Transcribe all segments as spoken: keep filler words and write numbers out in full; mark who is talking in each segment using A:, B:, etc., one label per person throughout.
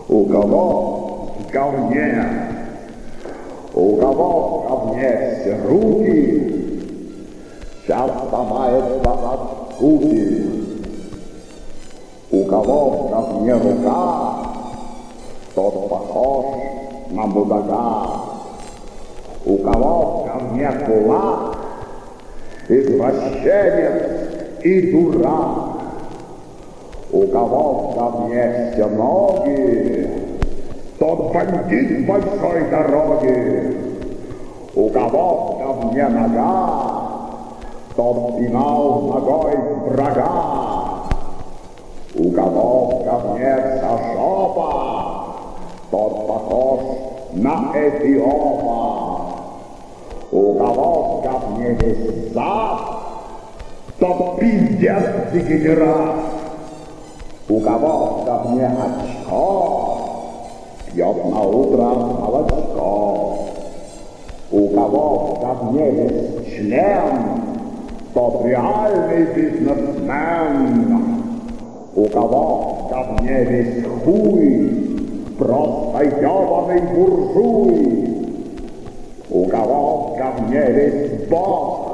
A: У кого в говне, у кого в говне все руки, часто мается от скуки. У кого в говне рука, тот похож на мудака. У кого в говне кулак, извращенец и дурак. У кого в говне все ноги, тот бандит большой дороги. У кого в говне нога, тот пинал ногой врага. У кого в говне вся жопа, тот похож на Эфиопа. У кого в говне весь зад, тот пиздец дегенерат. У кого в говне очко, пьет на утро молочко. У кого в говне весь член, тот реальный бизнесмен. У кого в говне весь хуй, просто ебаный буржуй. У кого в говне весь бог,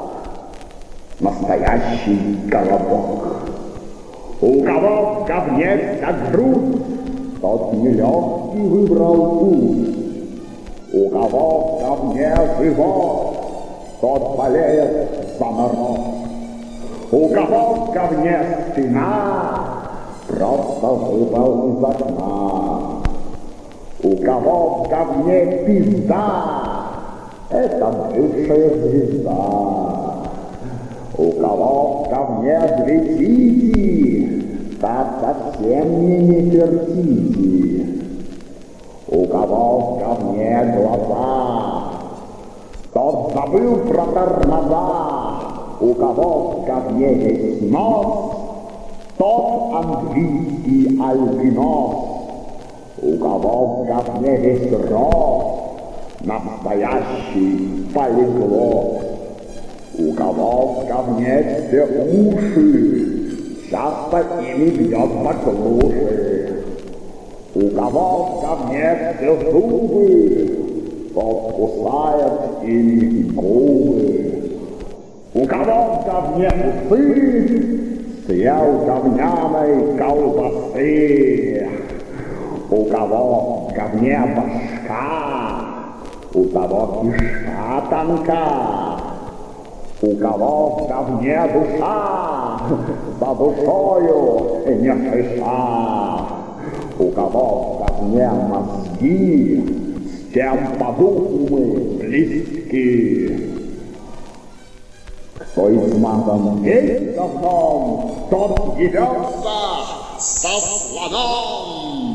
A: настоящий колобок. У кого в говне вся грудь, тот нелегкий выбрал путь. У кого в говне живот, тот болеет за народ. У кого в говне спина, просто выпал из окна. У кого в говне пизда, это бывшая звезда. У кого в говне две тити, так совсем мне не пертите. У кого в говне глаза, тот забыл про тормоза. У кого в говне есть нос, тот английский альбинос. У кого в говне весь рот, настоящий полиглот. У кого в говне все уши, часто ими бьет баклуши. У кого в говне все зубы, тот кусает ими губы. У кого в говне усы, съел говняной колбасы. У кого в говне башка, у того кишка тонка. У кого в говне душа, за душою не шиша. У кого в говне мозги, с тем по духу мы близки. Кто измазан весь говном, тот ебется со слоном.